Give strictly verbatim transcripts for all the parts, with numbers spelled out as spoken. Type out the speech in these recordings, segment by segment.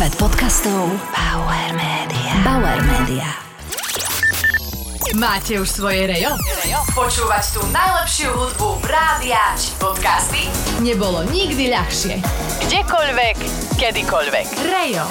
Svet podcastov Bauer Media. Bauer Media. Máte už svoje rejo? Počúvať tú najlepšiu hudbu v rádiách či podcasty? Nebolo nikdy ľahšie. Kdekoľvek, kedykoľvek. Rejo.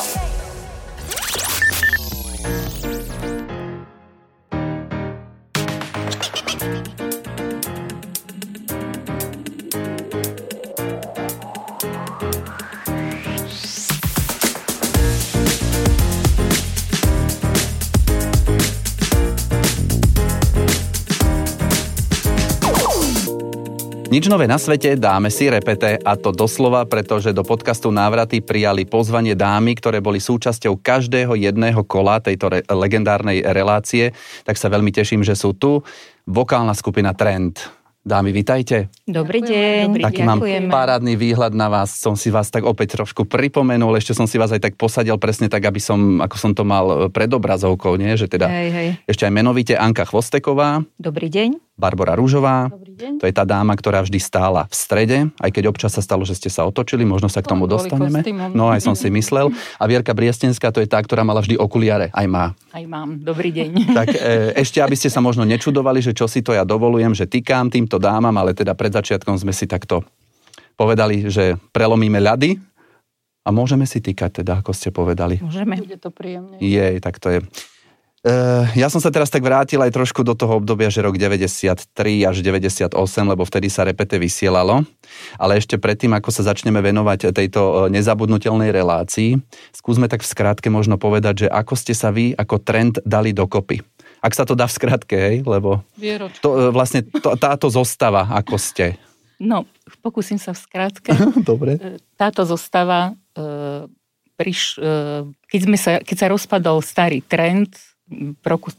Nič nové na svete, dáme si repete, a to doslova, pretože do podcastu Návraty prijali pozvanie dámy, ktoré boli súčasťou každého jedného kola tejto re- legendárnej relácie, tak sa veľmi teším, že sú tu. Vokálna skupina Trend. Dámy, vitajte. Dobrý deň. Dobrý Taký mám parádny výhľad na vás. Som si vás tak opäť trošku pripomenul, ešte som si vás aj tak posadil presne tak, aby som, ako som to mal pred obrazovkou, nie? Že teda hej, hej. Ešte aj menovite Anka Chvosteková. Dobrý deň. Barbora Rúžová. Dobrý deň. To je tá dáma, ktorá vždy stála v strede, aj keď občas sa stalo, že ste sa otočili, možno sa k tomu no, dostaneme. No, aj som si myslel. A Vierka Briestenská, to je tá, ktorá mala vždy okuliare. Aj má. Aj mám. Dobrý deň. Tak e, ešte, aby ste sa možno nečudovali, že čo si to ja dovolujem, že tykám týmto dámam, ale teda pred začiatkom sme si takto povedali, že prelomíme ľady a môžeme si tykať, teda, ako ste povedali. Môžeme. Bude to príjemne. Jej, tak to je. Uh, ja som sa teraz tak vrátil aj trošku do toho obdobia, že rok deväťdesiattri až deväťdesiatosem, lebo vtedy sa repete vysielalo. Ale ešte predtým, ako sa začneme venovať tejto nezabudnutelnej relácii, skúsme tak v skratke možno povedať, že ako ste sa vy ako Trend dali dokopy. Ak sa to dá v skratke, hej, lebo to, vlastne to, táto zostava, ako ste. No, pokúsim sa v skratke. Dobre. Táto zostava, uh, priš, uh, keď, sme sa, keď sa rozpadol starý Trend v roku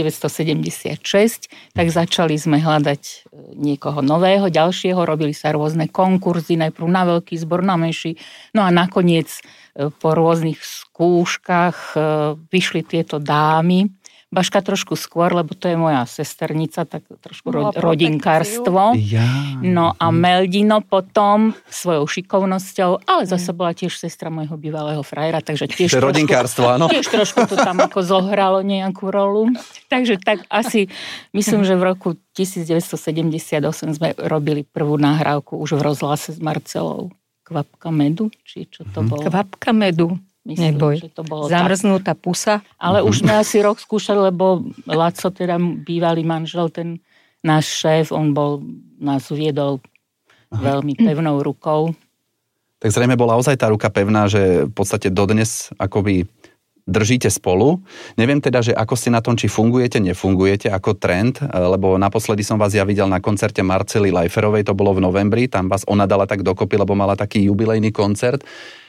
devätnásťstosedemdesiatšesť, tak začali sme hľadať niekoho nového, ďalšieho, robili sa rôzne konkurzy, najprv na veľký zbor, na menší, no a nakoniec po rôznych skúškach vyšli tieto dámy. Baška trošku skôr, lebo to je moja sesternica, tak trošku ro- rodinkárstvo. Ja. No a Meldino potom svojou šikovnosťou, ale zase bola tiež sestra môjho bývalého frajera, takže tiež trošku, rodinkárstvo, áno. Tiež trošku to tam ako zohralo nejakú rolu. Takže tak asi, myslím, že v roku devätnásťstosedemdesiatosem sme robili prvú nahrávku už v rozhlase s Marcelou. Kvapka medu? Či čo to bolo? Kvapka medu. Myslím, Neboj. že to bolo Zamrznutá tak. Pusa. Ale už sme asi rok skúšali, lebo Laco, teda bývalý manžel, ten náš šéf, on bol, nás viedol Aha. veľmi pevnou rukou. Tak zrejme bola ozaj tá ruka pevná, že v podstate dodnes akoby držíte spolu. Neviem teda, že ako ste na tom, či fungujete, nefungujete ako Trend, lebo naposledy som vás ja videl na koncerte Marcely Lajferovej, to bolo v novembri, tam vás ona dala tak dokopy, lebo mala taký jubilejný koncert.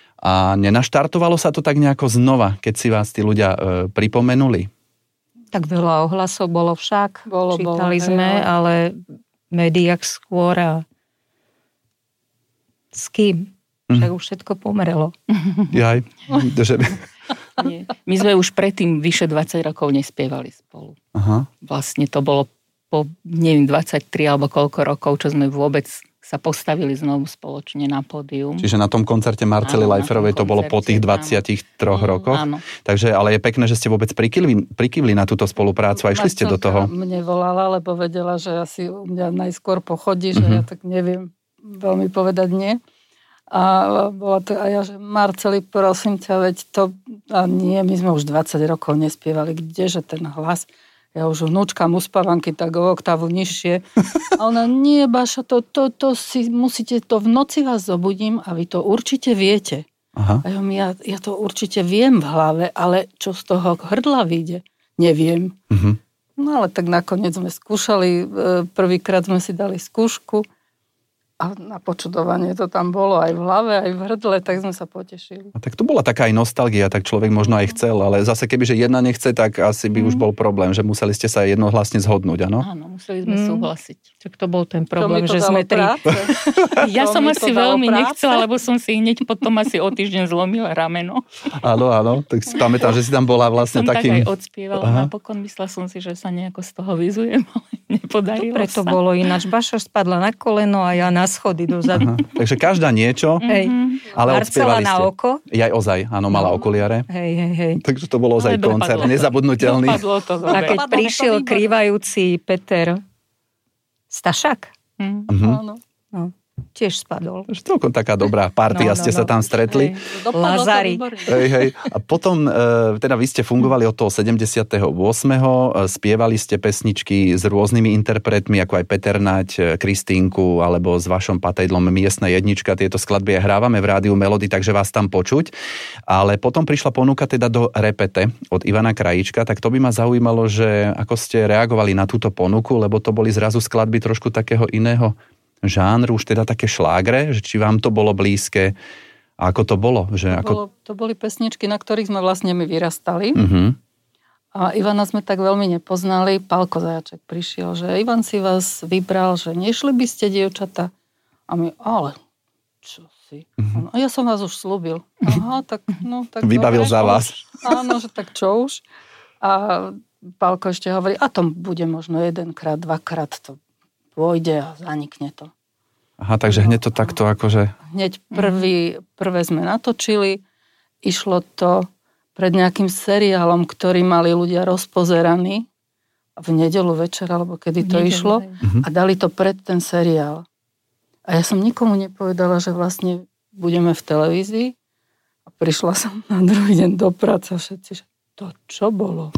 A nenaštartovalo sa to tak nejako znova, keď si vás tí ľudia e, pripomenuli? Tak veľa ohlasov bolo však, bolo, čítali bolo, sme, hej, ale v médiách skôr a s kým? Však už všetko pomrelo. Jaj. Že... Nie. My sme už predtým vyše dvadsať rokov nespievali spolu. Aha. Vlastne to bolo po, neviem, dvadsaťtri alebo koľko rokov, čo sme vôbec sa postavili znovu spoločne na pódium. Čiže na tom koncerte Marcely Lajferovej to bolo po tých dvadsiatich troch rokoch. Áno. Takže, ale je pekné, že ste vôbec prikývli, prikývli na túto spoluprácu a išli ste do toho. Mne volala, lebo vedela, že asi u mňa najskôr pochodí, že uh-huh. ja tak neviem veľmi povedať nie. A bola to aj ja, že Marcely, prosím ťa, veď to... A nie, my sme už dvadsať rokov nespievali. Kdeže ten hlas? Ja už vnúčkam uspávanky tak o oktávu nižšie. A ona, nie, Baša, to, to, to si musíte, to v noci vás zobudím a vy to určite viete. Aha. A ja, ja to určite viem v hlave, ale čo z toho hrdla vyjde, neviem. Uh-huh. No ale tak nakoniec sme skúšali, prvýkrát sme si dali skúšku a na počudovanie to tam bolo aj v hlave, aj v hrdle, tak sme sa potešili. A tak to bola taká aj nostalgia, tak človek možno aj chcel, ale zase kebyže jedna nechce, tak asi by mm. už bol problém, že museli ste sa jednohlasne zhodnúť, áno? Áno, museli sme mm. súhlasiť. Tak to bol ten problém, že sme tri. Ja som asi veľmi práce. nechcela, lebo som si hneď potom asi o týždeň zlomila rameno. Áno, áno, tak si pamätám, že si tam bola vlastne som takým... Som tak aj odspievala, napokon myslela som si, že sa nejako z toho vyzujem, ale nepodarilo Preto sa. bolo ináč. Baša spadla na koleno a ja na schody dozadu. Aha, takže každá niečo, Hej. ale Marcela odspievali na ste. oko. Jaj, ozaj, áno, mala okuliare. Hej, hej, hej. Takže to bol ozaj Ale koncert, dopadlo to. nezabudnutelný. Dopadlo to A dobre. keď Dopadlo to prišiel výborne. krývajúci Peter Stašak, Mhm. Mhm. Áno. no, tiež spadol. Takže celkom taká dobrá partia, No, no, ste sa no. tam stretli. Dopadlo to Lazari. výborne. Hej, hej. A potom, e, teda vy ste fungovali od toho sedemdesiateho ôsmeho E, spievali ste pesničky s rôznymi interpretmi, ako aj Peter Naď, e, Kristínku, alebo s vašom patejdlom Miestna jednička. Tieto skladby aj hrávame v rádiu Melody, takže vás tam počuť. Ale potom prišla ponuka teda do repete od Ivana Krajíčka, tak to by ma zaujímalo, že ako ste reagovali na túto ponuku, lebo to boli zrazu skladby trošku takého iného žánru, už teda také šlágre, že či vám to bolo blízke a ako to bolo? Že To, ako... bolo, to boli pesničky, na ktorých sme vlastne my vyrastali. Uh-huh. A Ivana sme tak veľmi nepoznali. Pálko Zajaček prišiel, že Ivan si vás vybral, že nešli by ste, dievčata. A my, ale čo si? Uh-huh. A ja som vás už slúbil. Aha, tak no. Tak Vybavil dobre, za vás. Áno, že tak čo už. A Pálko ešte hovorí, a to bude možno jedenkrát, dvakrát to pôjde a zanikne to. Aha, takže hneď to takto akože... Hneď prvý, prvé sme natočili, išlo to pred nejakým seriálom, ktorý mali ľudia rozpozeraný v nedeľu večer, alebo kedy to Nedeľu, išlo, hej. a dali to pred ten seriál. A ja som nikomu nepovedala, že vlastne budeme v televízii, a prišla som na druhý deň do práce a všetci, že to čo bolo?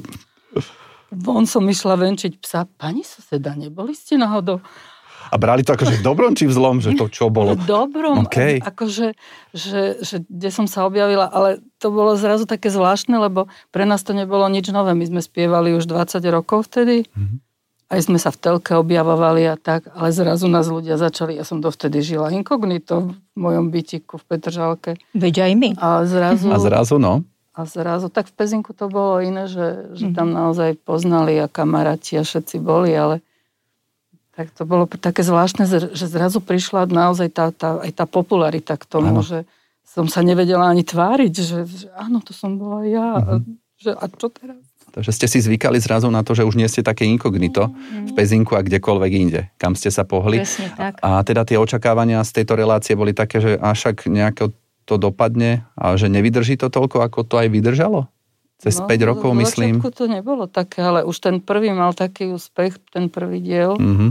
Von som išla venčiť psa. Pani suseda, neboli ste náhodou? A brali to akože v dobrom či v zlom, že to čo bolo? V dobrom, Okay. akože, že, že kde som sa objavila, ale to bolo zrazu také zvláštne, lebo pre nás to nebolo nič nové. My sme spievali už dvadsať rokov vtedy, mm-hmm. aj sme sa v telke objavovali a tak, ale zrazu nás ľudia začali, ja som dovtedy žila inkognito v mojom bytiku v Petržalke. Veď aj my. A zrazu... A zrazu, no. A zrazu, tak v Pezinku to bolo iné, že, že tam naozaj poznali a kamaráti a všetci boli, ale tak to bolo také zvláštne, že zrazu prišla naozaj tá, tá, aj tá popularita k tomu, ano. Že som sa nevedela ani tváriť, že, že áno, to som bola ja. Mm-hmm. A, že, a čo teraz? Takže ste si zvykali zrazu na to, že už nie ste také inkognito mm-hmm. v Pezinku a kdekoľvek inde, kam ste sa pohli. Presne tak. A teda tie očakávania z tejto relácie boli také, že až ak nejako to dopadne a že nevydrží to toľko, ako to aj vydržalo? Cez no, päť rokov, v myslím. začiatku to nebolo také, ale už ten prvý mal taký úspech, ten prvý diel. Mm-hmm.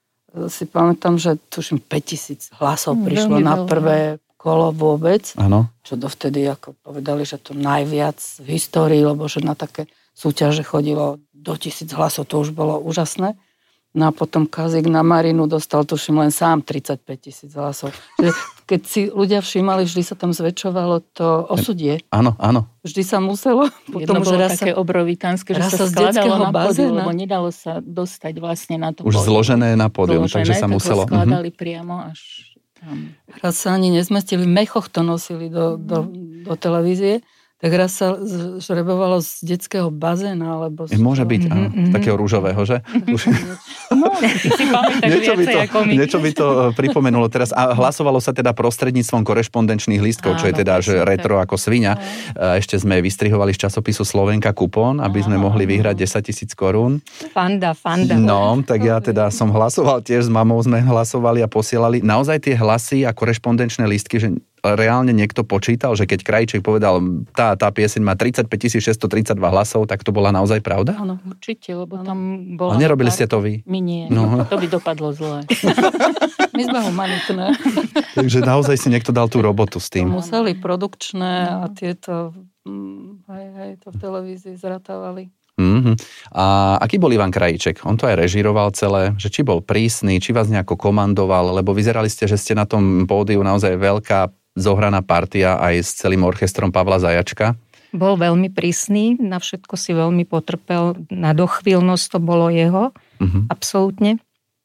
Si pamätám, že tuším päťtisíc hlasov Mm, prišlo veľmi na veľa. prvé kolo vôbec. Áno. Čo dovtedy ako povedali, že to najviac v histórii, lebo že na také súťaže chodilo do tisíc hlasov, to už bolo úžasné. No a potom Kazík na Marinu dostal, tuším, len sám tridsaťpäť tisíc hlasov. Že keď si ľudia všímali, vždy sa tam zväčšovalo to osudie. Áno, áno. Vždy sa muselo. Potom, Potom, bolo že raz také sa, obrovitánske, že raz sa sa z skladalo detského na pódium, bazéna. lebo nedalo sa dostať vlastne na to Už pódium. zložené na pódium, Zložené, takže sa tak muselo... ho skladali priamo až tam. raz sa ani nezmestili, v mechoch to nosili do, do, do televízie. Tak raz sa žrebovalo z detského bazéna, alebo... E, môže byť, áno, z takého rúžového, že? Už... No, si pamätáš niečo, by viacej to, ako my. niečo by to pripomenulo teraz. A hlasovalo sa teda prostredníctvom korešpondenčných lístkov, čo je Áno, teda že presne retro ako sviňa. A ešte sme vystrihovali z časopisu Slovenka kupón, aby sme mohli vyhrať desaťtisíc korún. Fanda, fanda. No, tak ja teda som hlasoval tiež, s mamou sme hlasovali a posielali. Naozaj tie hlasy a korešpondenčné lístky, že reálne niekto počítal, že keď Krajíček povedal, tá, tá pieseň má tridsaťpäť tisíc šesťstotridsaťdva hlasov, tak to bola naozaj pravda? Áno. Určite, lebo tam bola... A nerobili pár... ste to vy? My nie, No. no. To by dopadlo zle. My sme humanitné. Takže naozaj si niekto dal tú robotu s tým. Museli produkčné a tieto, mm, hej, hej, to v televízii zratávali. Mm-hmm. A aký bol Ivan Krajíček? On to aj režíroval celé, že či bol prísny, či vás nejako komandoval, lebo vyzerali ste, že ste na tom pódiu naozaj veľká zohraná partia aj s celým orchestrom Pavla Zajačka. Bol veľmi prísny, na všetko si veľmi potrpel, na dochvíľnosť to bolo jeho, Mm-hmm. absolútne.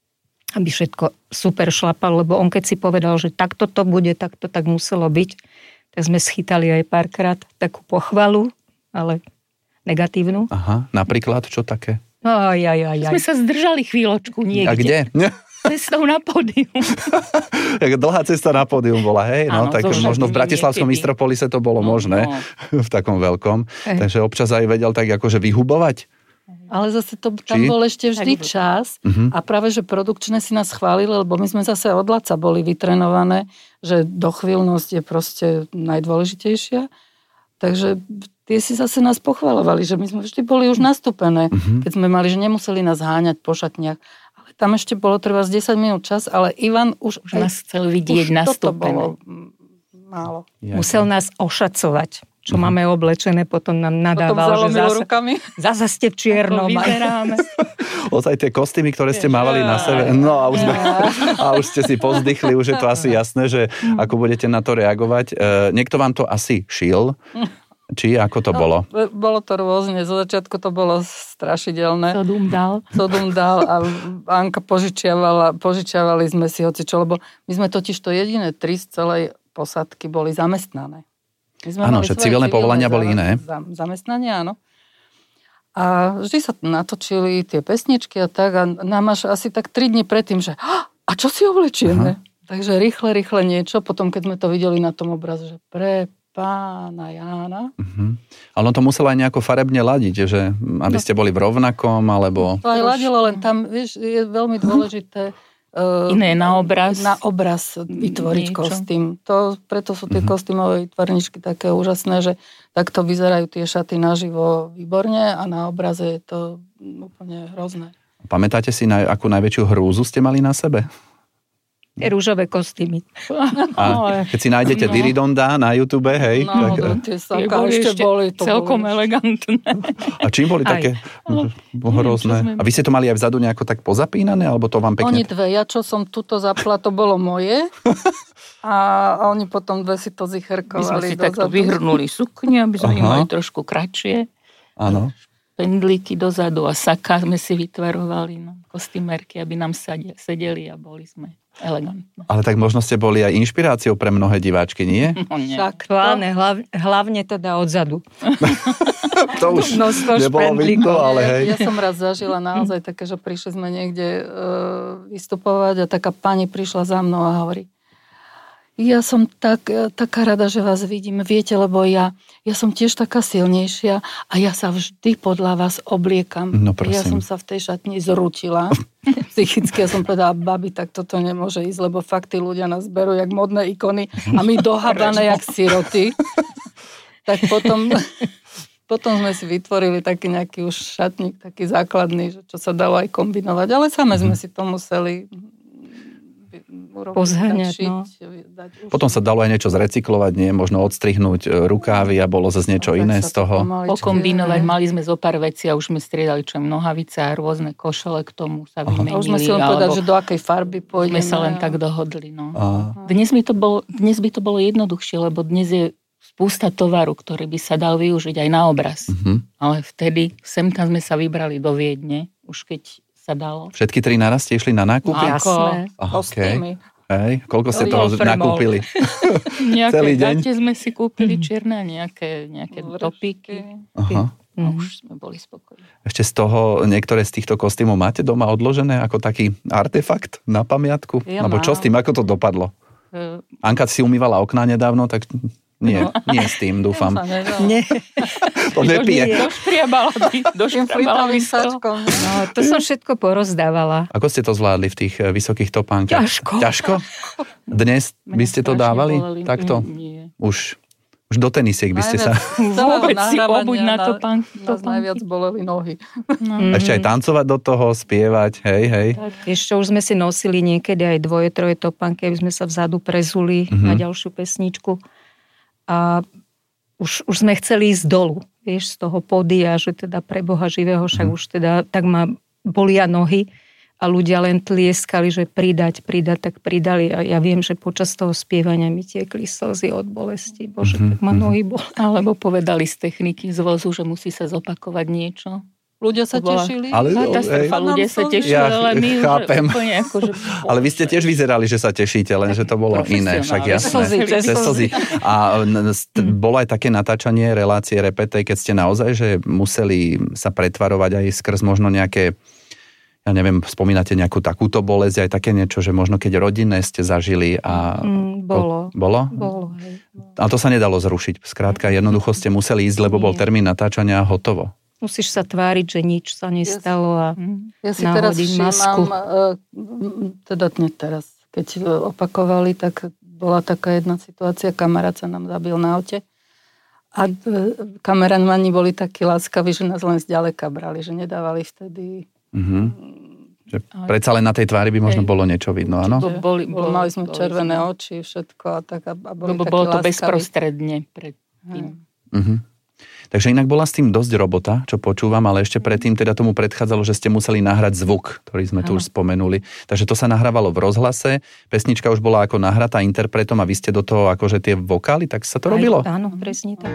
Aby všetko super šlapal, lebo on keď si povedal, že takto to bude, tak to tak muselo byť, tak sme schytali aj párkrát takú pochvalu, ale negatívnu. Aha, napríklad, čo také? Aj, aj, aj, aj. Sme sa zdržali chvíľočku niekde. A kde? Cestou na pódium. Dlhá cesta na pódium bola, hej? No, Áno, tak so možno v všetkými Bratislavskom niekedy. Mistropolise to bolo No, možné, no. v takom veľkom. Hej. Takže občas aj vedel tak akože vyhubovať. Ale zase to, tam Či? bol ešte vždy čas uh-huh. a práve, že produkčné si nás chválili, lebo my sme zase od Laca boli vytrenované, že dochvíľnosť je proste najdôležitejšia. Takže tie si zase nás pochvalovali, že my sme vždy boli už nastúpené, uh-huh. keď sme mali, že nemuseli nás háňať po šatniach. Ale tam ešte bolo treba z desať minút čas, ale Ivan už... Už nás chcel vidieť nastúpené. Málo. Musel nás ošacovať. Čo uh-huh. máme oblečené, potom nám nadával, potom že zase, rukami. zase ste v čiernom. Vyzeráme. Ozaj tie kostýmy, ktoré ste mávali na sebe. No a už, sme, a už ste si pozdychli, už je to asi jasné, že ako budete na to reagovať. E, niekto vám to asi šil? Či ako to bolo? No, bolo to rôzne. Zo začiatku to bolo strašidelné. Sodum dal. Sodum dal a Anka požičiavala, požičiavali sme si hocičo, lebo my sme totiž to jediné tri z celej posádky boli zamestnané. Áno, že civilné povolania boli iné. Zamestnania, áno. A vždy sa natočili tie pesničky a tak a nám až asi tak tri dni predtým, že a čo si oblečieme? Uh-huh. Takže rýchle, rýchle niečo. Potom, keď sme to videli na tom obraze, že pre pána Jána. Uh-huh. Ale on to muselo aj nejako farebne ladiť, že aby ste boli v rovnakom, alebo... To aj ladilo, len tam, vieš, je veľmi dôležité iné na obraz. Na obraz vytvoriť niečo. Kostým. To, preto sú tie uh-huh. kostýmové výtvarničky také úžasné, že takto vyzerajú tie šaty naživo výborne a na obraze je to úplne hrozné. Pamätáte si, na akú najväčšiu hrúzu ste mali na sebe? Rúžové kostýmy. A keď si nájdete no. Diridonda na YouTube, hej? No, tak... tie saká ešte boli. To celkom boli. Elegantné. A čím boli aj. Také hrozné? A vy ste to mali aj vzadu nejako tak pozapínané, alebo to vám pekne... Oni dve, ja čo som tuto zapla, to bolo moje. A oni potom dve si to zicherkovali. My sme si takto vyhrnuli sukne, aby sme mali trošku kratšie. Áno. Pendlíky dozadu a saka sme si vytvarovali, no, kostýmerky, aby nám sedeli a boli sme elegantné. Ale tak možno ste boli aj inšpiráciou pre mnohé diváčky, nie? No, nie. Však, hlavne, hlavne, hlavne teda odzadu. To už no, nebolo vidno, ale hej. Ja, ja som raz zažila naozaj také, že prišli sme niekde uh, vystupovať a taká pani prišla za mnou a hovorí: Ja som tak, taká rada, že vás vidím. Viete, lebo ja, ja som tiež taká silnejšia a ja sa vždy podľa vás obliekam. No, ja som sa v tej šatni zrútila. Psychicky ja som povedala: babi, tak toto nemôže ísť, lebo fakt tí ľudia nás berú jak modné ikony a my dohábané jak siroty. Tak potom, potom sme si vytvorili taký nejaký už šatník, taký základný, že čo sa dalo aj kombinovať. Ale same sme si to museli... pozháňať, no. Potom sa dalo aj niečo zrecyklovať, nie? Možno odstrihnúť rukávy a bolo zase niečo no, iné z toho. Pokombinovať, mali sme zo pár vecí a už sme striedali čo nohavice a rôzne košele k tomu sa vymenili. A už sme si len povedať, že do akej farby pôjdeme. Sme sa len tak dohodli, no. Dnes by to bolo, dnes by to bolo jednoduchšie, lebo dnes je spústa tovaru, ktorý by sa dal využiť aj na obraz. Uh-huh. Ale vtedy, sem tam sme sa vybrali do Viedne, už keď sa dalo. Všetky tri naraz ste išli na nákupy? Jasné. Okay. Hej, koľko ste toho nakúpili? Celý deň? Nejaké sme si kúpili čierne, nejaké, nejaké topíky. Aha. A už sme boli spokojní. Ešte z toho, niektoré z týchto kostýmov máte doma odložené ako taký artefakt na pamiatku? Ja Alebo čo s tým, ako to dopadlo? Uh, Anka si umývala okná nedávno, tak... Nie, no. nie s tým, dúfam. Nie. To nepije. Doškriabala by, doškriabala by sačkom. No, to som všetko porozdávala. Ako ste to zvládli v tých vysokých topánkach? Ťažko. Ťažko? Dnes by ste to dávali? Boleli. Takto? Nie. Už, už do tenisiek by ste sa... Vôbec si obuť na topánky. Nás najviac boleli nohy. No. Ešte aj tancovať do toho, spievať, hej, hej. Tak, ešte už sme si nosili niekedy aj dvoje, troje topánky, aby sme sa vzadu prezuli mm-hmm. na ďalšiu pesničku. A už, už sme chceli ísť dolu, vieš, z toho pódia, že teda pre Boha živého, však mm. už teda tak ma bolia nohy a ľudia len tlieskali, že pridať, pridať, tak pridali a ja viem, že počas toho spievania mi tiekli slzy od bolesti. Bože, mm-hmm. tak ma nohy boli. Alebo povedali z techniky z vozu, že musí sa zopakovať niečo. Ľudia sa tešili. Ale, Katastrofa, ľudia sa tešili, ja ale my chápem. Už úplne ako, že... Ale vy ste tiež vyzerali, že sa tešíte, len že to bolo iné, však jasné. Cez slzy. A bolo aj také natáčanie relácie Repetej, keď ste naozaj, že museli sa pretvarovať aj skrz možno nejaké, ja neviem, spomínate nejakú takúto bolesť, aj také niečo, že možno keď rodinné ste zažili a... Mm, bolo. Bolo? Bolo, hej. A to sa nedalo zrušiť. Skrátka, jednoducho ste museli ísť, lebo bol termín natáčania a hotovo. Musíš sa tváriť, že nič sa nestalo a ja si teraz všímam, teda nie teraz, keď opakovali, tak bola taká jedna situácia, kamarát sa nám zabil na aute a kameramani boli takí láskaví, že nás len zďaleka brali, že nedávali vtedy... Mm-hmm. Že predsa len na tej tvári by možno bolo niečo vidno, áno? Boli, boli, mali sme červené oči, všetko a tak a boli Lebo takí bolo to láskaví. Bezprostredne pred tým. Mm-hmm. Takže inak bola s tým dosť robota, čo počúvam, ale ešte predtým teda tomu predchádzalo, že ste museli nahrať zvuk, ktorý sme tu už spomenuli. Takže to sa nahrávalo v rozhlase, pesnička už bola ako nahratá interpretom a vy ste do toho akože tie vokály, tak sa to robilo? Aj, áno, presne tak.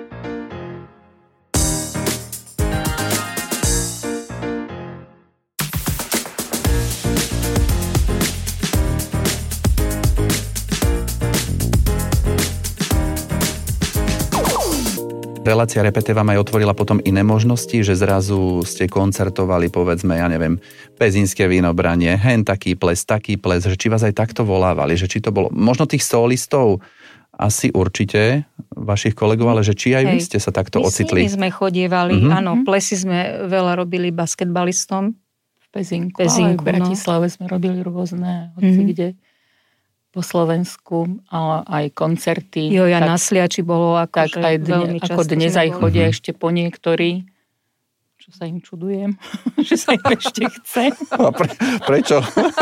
Relácia Repete vám aj otvorila potom iné možnosti, že zrazu ste koncertovali, povedzme, ja neviem, Pezínske vínobranie, hen taký ples, taký ples, že či vás aj takto volávali, že či to bolo, možno tých solistov asi určite, vašich kolegov, ale že či aj Hej. vy ste sa takto my ocitli. My sme chodievali, mm-hmm. áno, plesy sme veľa robili basketbalistom. V Pezinku, Pezinku ale v Bratislave no. sme robili rôzne, hoci mm-hmm. kde. Po Slovensku, ale aj koncerty. Jo, ja tak, na Sliači bolo ako, tak aj dne, ako dnes aj chodia ešte po niektorí, čo sa im čudujem, že sa im ešte chce. A pre, prečo?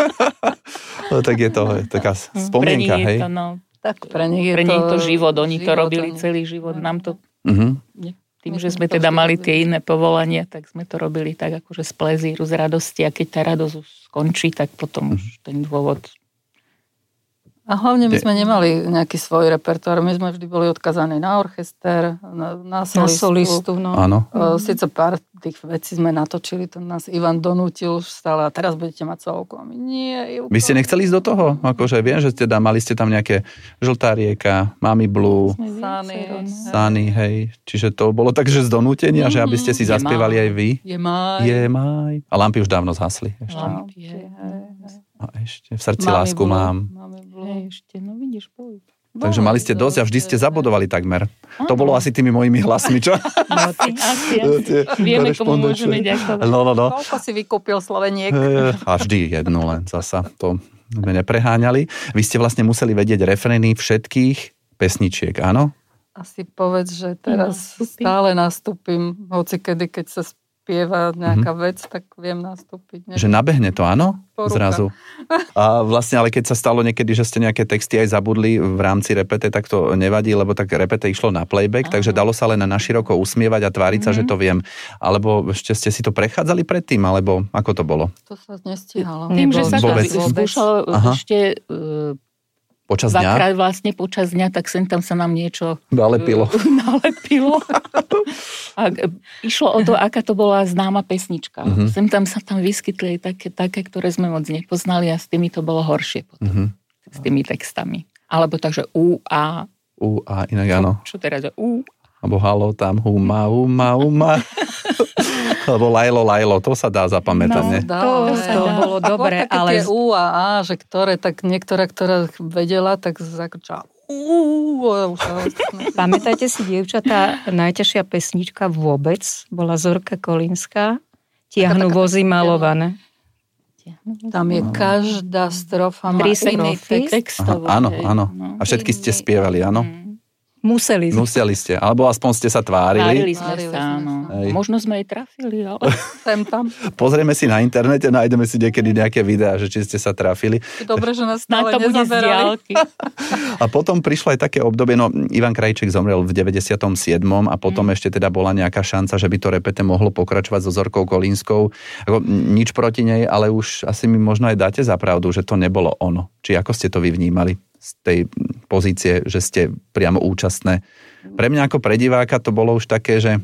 No, tak je to je taká spomienka, hej? To, no, tak pre nich je, pre nich to, to život, oni život, to robili oni... celý život, nám to... Uh-huh. Tým, že sme teda mali tie iné povolania, tak sme to robili tak akože z plezíru, z radosti a keď tá radosť už skončí, tak potom už ten dôvod... A hlavne my sme nemali nejaký svoj repertoár. My sme vždy boli odkazaní na orchester, na, na solistu. Na solistu no. Áno. Sice pár tých vecí sme natočili, to nás Ivan donútil už stále a teraz budete mať solku. A my nie. Ivko. Vy ste nechceli ísť do toho? Akože viem, že teda mali ste tam nejaké Žltá rieka, Mami Blue, Sany, Sany, hej. Čiže to bolo tak, že z donútenia, mm-hmm. že aby ste si je zaspievali aj vy? Je máj. Je máj. A lampy už dávno zhasli. Ešte. Lampy, hej. A ešte v srdci Mami lásku Blue. Mám. Hej, ešte, no vidíš, boj. Takže mali ste dosť a vždy ste zabodovali takmer. Aha. To bolo asi tými mojimi hlasmi, čo? No, ty, asi, asi. Vieme, komu môžeme ďakovať. No, no, no. Koľko si vykúpil Sloveniek? A vždy jednu len zasa. To sme nepreháňali. Vy ste vlastne museli vedieť refrény všetkých pesničiek, áno? Asi povedz, že teraz Nastúpi. stále nastúpim, hoci kedy, keď sa spieva nejaká mm-hmm. vec, tak viem nastúpiť. Neviem. Že nabehne to, áno? Porúka. Zrazu. A vlastne, ale keď sa stalo niekedy, že ste nejaké texty aj zabudli v rámci repete, tak to nevadí, lebo tak repete išlo na playback, Aha. takže dalo sa len na naširoko usmievať a tváriť sa, mm-hmm. že to viem. Alebo ešte ste si to prechádzali predtým, alebo ako to bolo? To sa nestihalo. Tým, že sa to skúšalo ešte... Uh, Počas dňa? Dvakrát vlastne počas dňa, tak sem tam sa nám niečo nalepilo. nalepilo. A išlo o to, aká to bola známa pesnička. Uh-huh. Sem tam sa tam vyskytli také, také, ktoré sme moc nepoznali a s tými to bolo horšie potom. Uh-huh. S tými textami. Alebo takže U, A. U, A, inak áno. Čo, čo teraz je U? Alebo halo tam, huma, huma, huma. Alebo lajlo, lajlo, to sa dá zapamätať, no, ne? To, to bolo dobre, ale... Tie U a A, že ktoré, tak niektorá, ktorá vedela, tak zakričala uú. Pamätajte si, dievčatá, najťažšia pesnička vôbec bola Zorka Kolínska, Tiahnu vozy malované. Tam je každá strofa má iný text. Áno, áno. A všetky ste spievali, áno? Museli sme. Museli ste, alebo aspoň ste sa tvárili. Tvárili sme sa, áno. Možno sme aj trafili, ale... Sem tam. Pozrieme si na internete, nájdeme si niekedy nejaké videá, že či ste sa trafili. Dobre, že nás stále to bude z diaľky. A potom prišlo aj také obdobie, no Ivan Krajčík zomrel v deväťdesiatom siedmom a potom mm. ešte teda bola nejaká šanca, že by to repete mohlo pokračovať so Zorkou Kolínskou. Ako, nič proti nej, ale už asi mi možno aj dáte za pravdu, že to nebolo ono. Či ako ste to vy vnímali z tej pozície, že ste priamo účastné. Pre mňa ako pre diváka to bolo už také, že...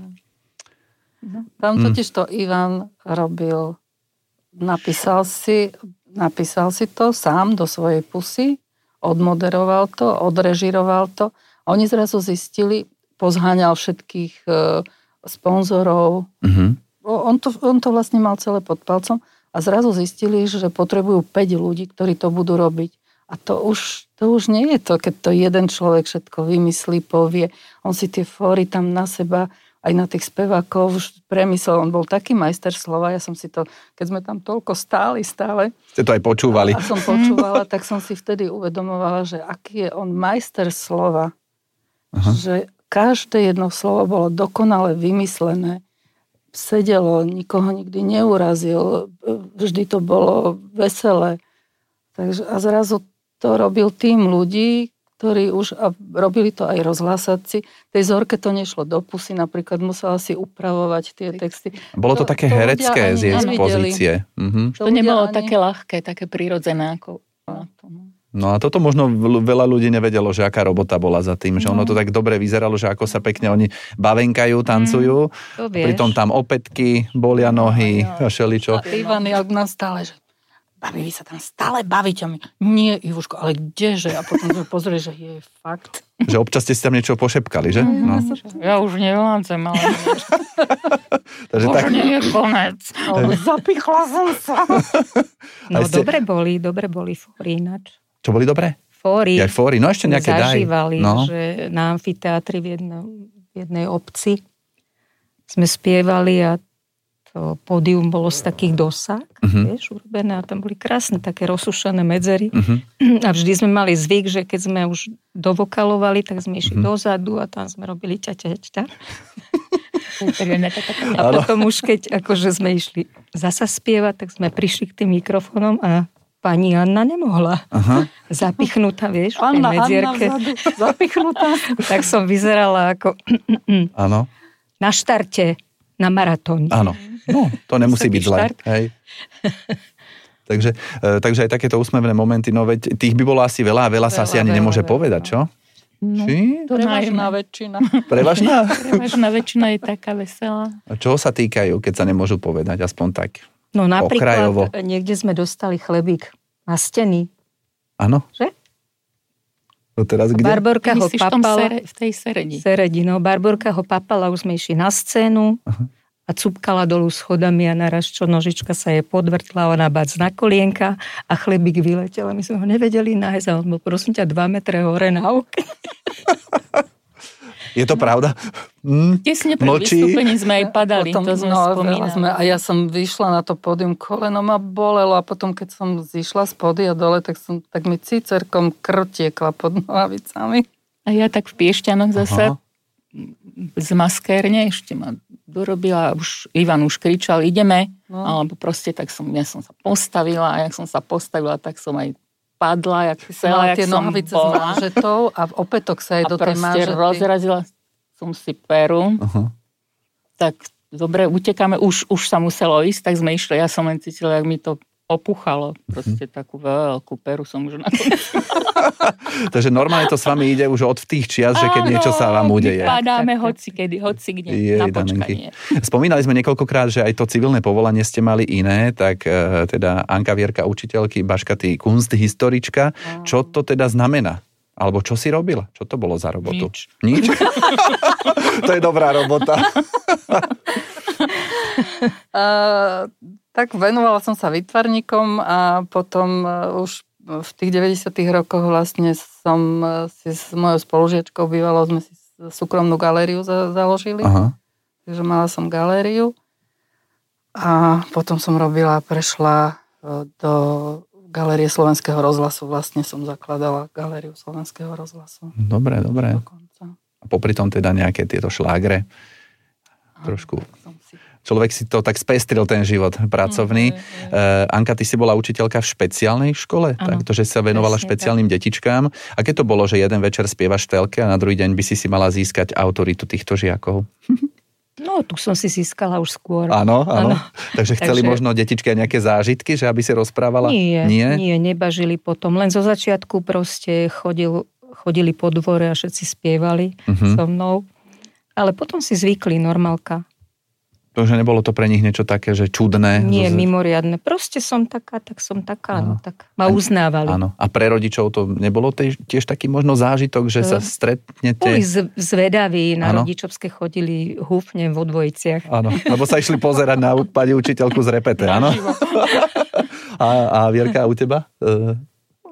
Tam totiž to Ivan robil, napísal si, napísal si to sám do svojej pusy, odmoderoval to, odrežiroval to. Oni zrazu zistili, pozháňal všetkých e, sponzorov. Mm-hmm. On, to, on to vlastne mal celé pod palcom a zrazu zistili, že potrebujú päť ľudí, ktorí to budú robiť. A to už, to už nie je to, keď to jeden človek všetko vymyslí, povie. On si tie fóry tam na seba, aj na tých spevákov už premyslel. On bol taký majster slova, ja som si to, keď sme tam toľko stáli stále. Ste to aj počúvali. A, a som počúvala, tak som si vtedy uvedomovala, že aký je on majster slova. Aha. Že každé jedno slovo bolo dokonale vymyslené. Sedelo, nikoho nikdy neurazil, vždy to bolo veselé. Takže, a zrazu to robil tým ľudí, ktorí už, a robili to aj rozhlasáci. Tej Zorke to nešlo do pusy, napríklad musela si upravovať tie texty. Bolo to, to také to herecké z jej pozície. Mhm. To, to nebolo ani také ľahké, také prírodzené ako na to. No a toto možno veľa ľudí nevedelo, že aká robota bola za tým, že ono to tak dobre vyzeralo, že ako sa pekne oni bavenkajú, tancujú, mm, pritom tam opätky, bolia nohy a šeličo. A Ivan jak nám stále, že babi, vy sa tam stále bavíte. Nie, Ivuško, ale kdeže? A potom sa pozrie, že je fakt. Že občas ste si tam niečo pošepkali, že? Mm, no. Ja už nevládzem, ale Takže už tak... nie je konec. Ale zapichla som sa. No ste... dobre boli, dobre boli fóry ináč. Čo boli dobré? Fóry. Ja, fóry, no ešte nejaké daj. Zažívali, no. že na amfiteátri v, jedno, v jednej obci sme spievali a to pódium bolo z takých dosák, uh-huh. vieš, urobené a tam boli krásne také rozsušené medzery. Uh-huh. A vždy sme mali zvyk, že keď sme už dovokalovali, tak sme išli uh-huh. dozadu a tam sme robili ťa-ťa-ťa. A potom už keď akože sme išli zasa spievať, tak sme prišli k tým mikrofónom a pani Anna nemohla. Aha. Zapichnutá, vieš, v tej medzierke. Anna vzadu, zapichnutá. Tak som vyzerala ako áno. na štarte, na maratóne. Áno. No, to nemusí byť zle. Hej. takže, takže aj takéto úsmevné momenty, no veď tých by bolo asi veľa a veľa, veľa sa asi ani veľa, nemôže veľa, povedať, čo? No, Či? Prevažná väčšina. Prevažná? Prevažná väčšina je taká veselá. A čoho sa týkajú, keď sa nemôžu povedať, aspoň tak? No napríklad okrajovo. Niekde sme dostali chlebík na steny. Áno. Že? No teraz kde? Barborka ho papala. Sere, v tej Seredi. Seredi, no. Barborka ho papala, už sme išli na scénu. Aha. A cupkala dolu schodami a naraz čo nožička sa jej podvrtla, ona bác na kolienka a chlebík vyletel. A my sme ho nevedeli nájsť a on bol prosím ťa dva metre hore na okne. Je to pravda? Mm, Tesne pred vystúpením sme aj padali, potom, to sme no, spomínali. Sme, a ja som vyšla na to pódium, koleno ma bolelo a potom, keď som zišla z pódia dole, tak, som, tak mi cícerkom krv tiekla pod nohavicami. A ja tak v Piešťanoch zase z maskérne ešte ma dorobila, už Ivan už kričal, ideme, no. alebo proste tak som, ja som sa postavila a jak som sa postavila, tak som aj padla, jak celá, jak som bola. S manžetou a opätok sa jej do tej manžety. A proste rozrazila som si peru. Uh-huh. Tak dobre, utekáme, už, už sa muselo ísť, tak sme išli, ja som len cítila, jak mi to opuchalo. Proste uh-huh. takú veľkú peru som už nakoniec. Takže normálne to s vami ide už od tých čias, že keď áno, niečo sa vám udeje. Padáme hoci kedy, hoci kde, je, na počkanie. Spomínali sme niekoľkokrát, že aj to civilné povolanie ste mali iné, tak uh, teda Anka Vierka, učiteľky, Baška, ty kunsthistorička. Uh. Čo to teda znamená? Alebo čo si robila? Čo to bolo za robotu? Nič. Nič? To je dobrá robota. uh, tak venovala som sa výtvarníkom a potom uh, už v tých deväťdesiatych rokoch vlastne som si s mojou spolužiačkou bývalo, sme si súkromnú galériu za, založili. Aha. Takže mala som galériu a potom som robila, prešla do galérie Slovenského rozhlasu. Vlastne som zakladala galériu Slovenského rozhlasu. Dobre, dobre. Dokonca. A popri tom teda nejaké tieto šlágre. Trošku... Človek si to tak spestril ten život pracovný. Mm, mm, mm. Uh, Anka, ty si bola učiteľka v špeciálnej škole? Ano, tak, to, že sa venovala presne, špeciálnym tak. detičkám. A keď to bolo, že jeden večer spievaš v telke a na druhý deň by si si mala získať autoritu týchto žiakov? No, tu som si získala už skôr. Áno, áno. Takže chceli Takže... možno detičky aj nejaké zážitky, že aby si rozprávala? Nie, nie, nie, nebažili potom. Len zo začiatku proste chodil, chodili po dvore a všetci spievali uh-huh. so mnou. Ale potom si zvykli, normálka. Takže nebolo to pre nich niečo také, že čudné? Nie, mimoriadne. Proste som taká, tak som taká, no tak ma uznávali. Áno. A pre rodičov to nebolo tiež, tiež taký možno zážitok, že sa stretnete? Boli zvedaví, na ano? Rodičovské chodili húfne vo dvojiciach. Áno, lebo sa išli pozerať na pani učiteľku z repete, áno? A, a Vierka, a u teba?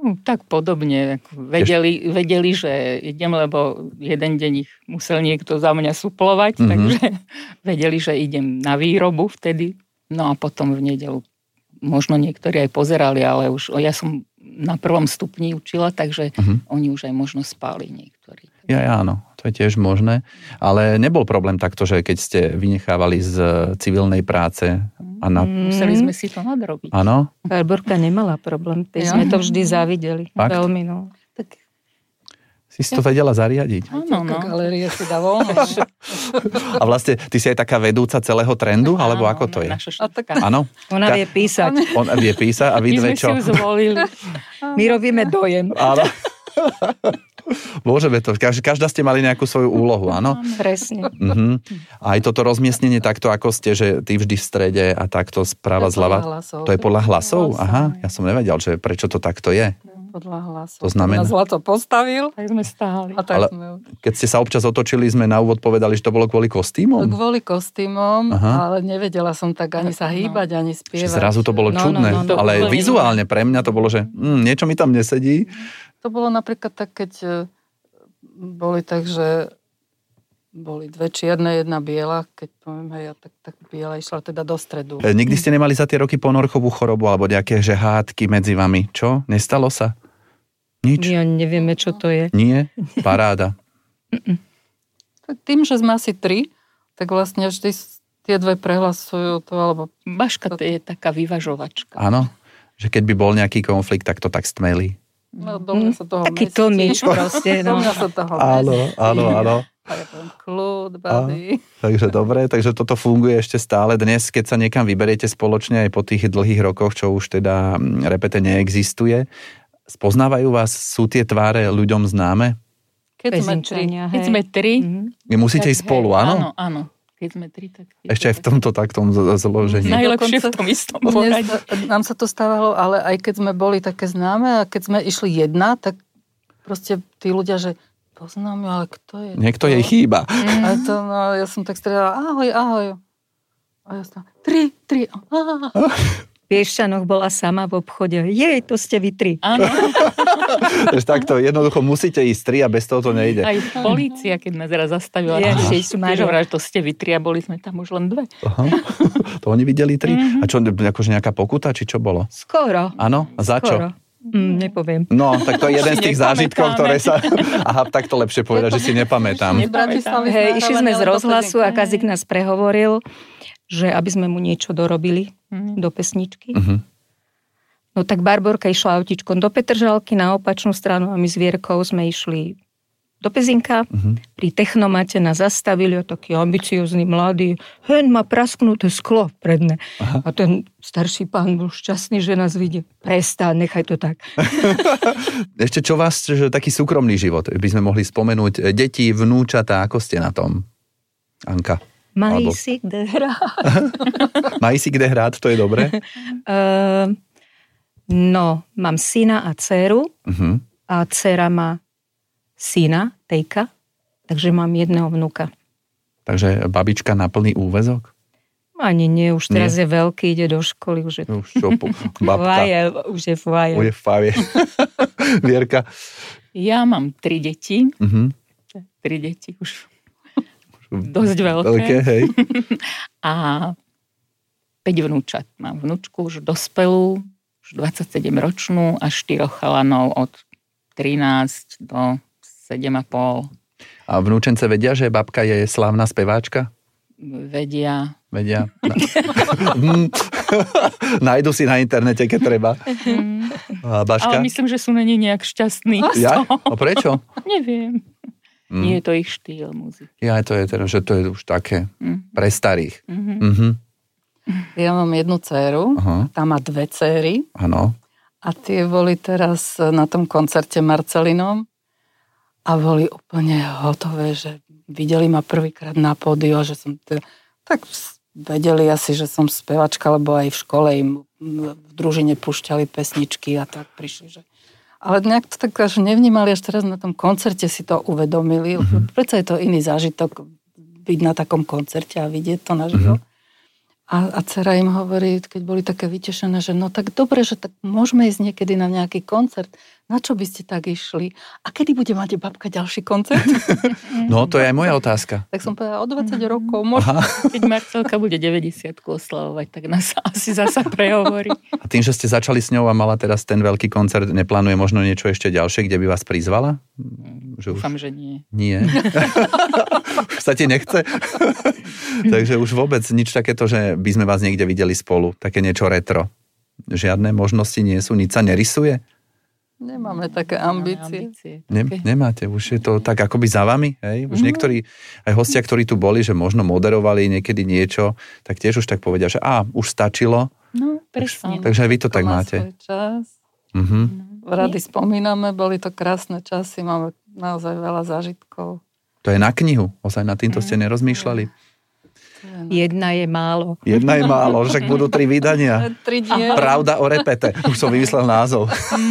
No, tak podobne. Vedeli, vedeli, že idem, lebo jeden deň ich musel niekto za mňa suplovať, mm-hmm. takže vedeli, že idem na výrobu vtedy. No a potom v nedeľu možno niektorí aj pozerali, ale už ja som na prvom stupni učila, takže mm-hmm. oni už aj možno spali niektorí. Ja, ja, áno, to je tiež možné. Ale nebol problém takto, že keď ste vynechávali z civilnej práce a na... Museli sme si to nadrobiť. Áno? Barborka nemala problém, tej ja. sme to vždy závideli. Fakt? Veľmi, no. Tak... Si si to vedela zariadiť. Áno, no. Galérie si dá voľno. A vlastne, ty si aj taká vedúca celého trendu, alebo áno, ako to je? Áno? Ona vie písať. Ona vie písať a vy dve čo? My sme si ju zvolili. My robíme dojem. Áno. Môžeme to. Každá ste mali nejakú svoju úlohu, áno? Presne. Uh-huh. A aj toto rozmiestnenie takto, ako ste, že ty vždy v strede a takto správa zľava. To je podľa hlasov? Aha, ja som nevedel, že prečo to takto je. Podľa hlasov. To znamená... Zlato postavil. Tak sme stáli. A tak Ale sme... keď ste sa občas otočili, sme na úvod povedali, že to bolo kvôli kostýmom? Kvôli kostýmom, aha. Ale nevedela som tak ani sa hýbať, ani spievať. Zrazu to bolo čudné, no, no, no, ale to vizuálne pre mňa to bolo, že hm, niečo mi tam nesedí. To bolo napríklad tak, keď boli tak, že boli dve čierne, jedna biela, keď poviem, hej, tak, tak biela išla teda do stredu. E, nikdy ste nemali za tie roky ponorchovú chorobu alebo nejaké že hádky medzi vami? Čo? Nestalo sa? Nič? Ja nevieme, čo to je. Nie? Paráda. Tak tým, že sme asi tri, tak vlastne vždy tie dve prehlasujú to, alebo... Baška to je taká vyvažovačka. Áno, že keď by bol nejaký konflikt, tak to tak stmelí. No, do mňa sa toho Taký tlmič proste. No. Do mňa sa toho áno, áno, áno. A ja poviem, kľud, babi. Takže dobre, takže toto funguje ešte stále. Dnes, keď sa niekam vyberiete spoločne aj po tých dlhých rokoch, čo už teda repete neexistuje, spoznávajú vás, sú tie tváre ľuďom známe? Keď sme tri. Keď sme tri. Vy musíte ísť spolu, áno? Áno, áno. Keď sme tri, tak... Ešte aj v tomto taktom zložení. Najlepšie v tom istom poradí. Nám sa to stávalo, ale aj keď sme boli také známe a keď sme išli jedna, tak proste tí ľudia, že poznám ju, ale kto je? Niekto jej chýba. Mm. A to, no, ja som tak stredala, ahoj, ahoj. A ja som tri, tri. V Piešťanoch bola sama v obchode. Jej, to ste vy tri. Áno. Takže takto jednoducho musíte ísť tri a bez toho to nejde. Aj polícia, keď nás raz zastavila. Tiež hovorila, že to ste vy tri a boli sme tam už len dve. Aha. To oni videli tri? Mm-hmm. A čo, akože nejaká pokuta, či čo bolo? Skoro. Áno? A za Skoro. čo? Mm, nepoviem. No, tak to je jeden z tých zážitkov, ktoré sa... Aha, tak to lepšie povedať, že si nepamätám. Hej, išli sme z rozhlasu a Kazik nás prehovoril, že aby sme mu niečo dorobili mm. do pesničky. Mm-hmm. No tak Barborka išla autičkom do Petržalky na opačnú stranu a my s Vierkou sme išli do Pezinka. Mm-hmm. Pri Technomate nás zastavili a taký ambiciózny mladý. Hen má prasknuté sklo predne. Aha. A ten starší pán bol šťastný, že nás vidie. Prestaň, nechaj to tak. Ešte čo vás, že taký súkromný život, by sme mohli spomenúť. Deti, vnúčatá, ako ste na tom? Anka? Mají Alebo... si kde hrát. Mají si kde hrát, to je dobré? uh, no, mám syna a dceru. Uh-huh. A dcera má syna, Tejka, takže mám jedného vnuka. Takže babička na plný úväzok? Ani nie, už teraz nie. Je veľký, ide do školy. Už je už čo, babka. Vaje, už je vaje. Už je vaje. Vierka? Ja mám tri deti. Uh-huh. Tri deti už dosť veľké. Veľké, hej. A päť vnúčat. Mám vnúčku už dospelú, už dvadsaťsedem ročnú a štyroch chalanov od trinásť do sedem a pol. A vnúčence vedia, že babka je slávna speváčka? Vedia. Vedia. Nájdu si na internete, keď treba. A Baška? Ale myslím, že sú na nej nejak šťastní. Ja? A prečo? Neviem. Mm. Nie je to ich štýl muziky. Ja, to je teda, že to je už také mm. pre starých. Mm-hmm. Mm-hmm. Ja mám jednu dcéru, uh-huh. Tá má dve céry. Áno. A tie boli teraz na tom koncerte Marcelinom a boli úplne hotové, že videli ma prvýkrát na pódiu a že som teda, tak vedeli asi, že som spevačka, lebo aj v škole im v družine púšťali pesničky a tak prišli, že ale nejak to tak až nevnímali, až teraz na tom koncerte si to uvedomili. Mm-hmm. Prečo je to iný zážitok byť na takom koncerte a vidieť to naživo. Mm-hmm. A, a dcera im hovorí, keď boli také vytešené, že no tak dobre, že tak môžeme ísť niekedy na nejaký koncert. Na čo by ste tak išli? A kedy bude mať babka ďalší koncert? No, to je aj moja otázka. Tak som povedala, o dvadsať rokov možno. Keď Marcelka bude deväťdesiatku oslavovať, tak nás asi zasa prehovorí. A tým, že ste začali s ňou a mala teraz ten veľký koncert, neplánuje možno niečo ešte ďalšie, kde by vás prizvala? Že Dúfam, už... že nie. Nie. Už sa ti nechce? Takže už vôbec nič takéto, že by sme vás niekde videli spolu. Také niečo retro. Žiadne možnosti nie sú, nič sa nerysuje? Nemáme také ambície. ambície Ne, nemáte, už je to tak akoby za vami, hej? Už mm. niektorí, aj hostia, ktorí tu boli, že možno moderovali niekedy niečo, tak tiež už tak povedia, že á, už stačilo. No, presne. Takže, takže aj vy to tak má máte. Svoj čas. Mm-hmm. Rady spomíname, boli to krásne časy, máme naozaj veľa zážitkov. To je na knihu, ozaj nad týmto ste nerozmýšľali. Jedna je málo. Jedna je málo, však budú tri vydania. Tri diely. Pravda o repete. Už som vymyslel názov.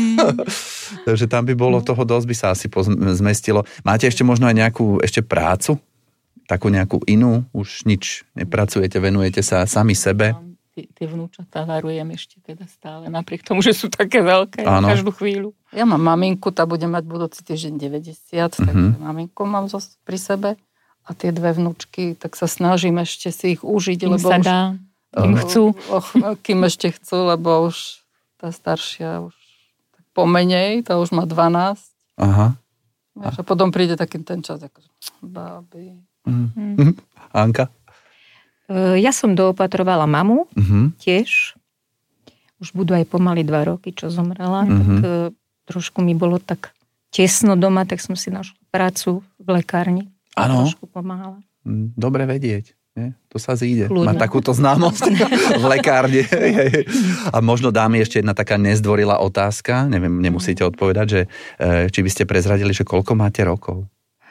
Takže tam by bolo toho dosť, by sa asi zmestilo. Máte ešte možno aj nejakú ešte prácu? Takú nejakú inú? Už nič nepracujete, venujete sa sami sebe? Tie vnúčatá varujem ešte teda stále, napriek tomu, že sú také veľké na každú chvíľu. Ja mám maminku, tá bude mať budúci týždeň deväťdesiat, mm-hmm. takže maminku mám pri sebe. A tie dve vnúčky, tak sa snažím ešte si ich užiť, Kým lebo sa už... dá, kým chcú. Och, kým ešte chcú, lebo už tá staršia už tak pomenej, tá už má dvanásť. Aha. A potom príde taký ten čas, ako báby. Mm. Anka? Ja som doopatrovala mamu, mm-hmm. tiež. Už budú aj pomaly dva roky, čo zomrela. Mm-hmm. Tak trošku mi bolo tak tesno doma, tak som si našla prácu v lekárni. Áno. Trošku pomáhala. Dobre vedieť. Nie? To sa zíde. Kľudne. Má takúto známosť v lekárni. A možno dá mi ešte jedna taká nezdvorilá otázka. Neviem, nemusíte odpovedať, že či by ste prezradili, že koľko máte rokov?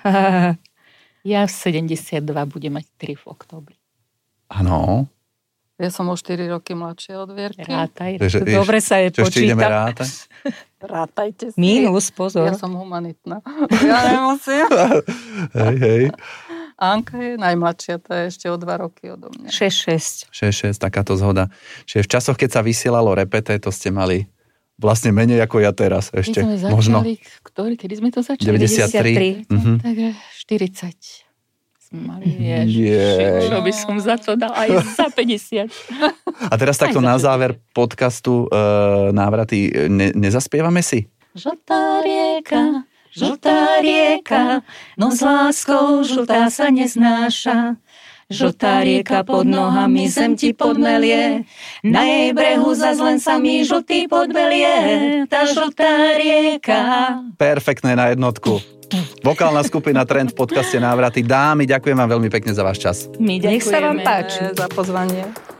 Ja v sedemdesiatdva budem mať tri v októbri. Áno. Ja som o štyri roky mladšia od Vierky. Rátaj. Takže, dobre sa je počíta. Rátajte si. Mínus, pozor. Ja som humanitná. Ja nemusím. Hej, hej. Anka je najmladšia, to je ešte o dva roky odo mňa. šesť šesť. šesť šesť, takáto zhoda. Čiže v časoch, keď sa vysielalo repete, to ste mali vlastne menej ako ja teraz ešte. My sme začali, možno. Ktorý, kedy sme to začali? deväťdesiattri. Mhm. Takže štyridsať. Mali, ježiš, čo by som za to dal aj za päťdesiat. A teraz takto na záver podcastu e, návraty ne, nezaspievame si? Žltá rieka, žltá rieka, no s láskou žltá sa neznáša. Žltá rieka pod nohami zem ti podmelie, na jej brehu zas len samý žltý podbelie. Tá žltá rieka. Perfektné na jednotku. Vokálna skupina Trend v podcaste Návraty. Dámy, ďakujem vám veľmi pekne za váš čas. My ďakujeme. Nech sa vám páči. Za pozvanie.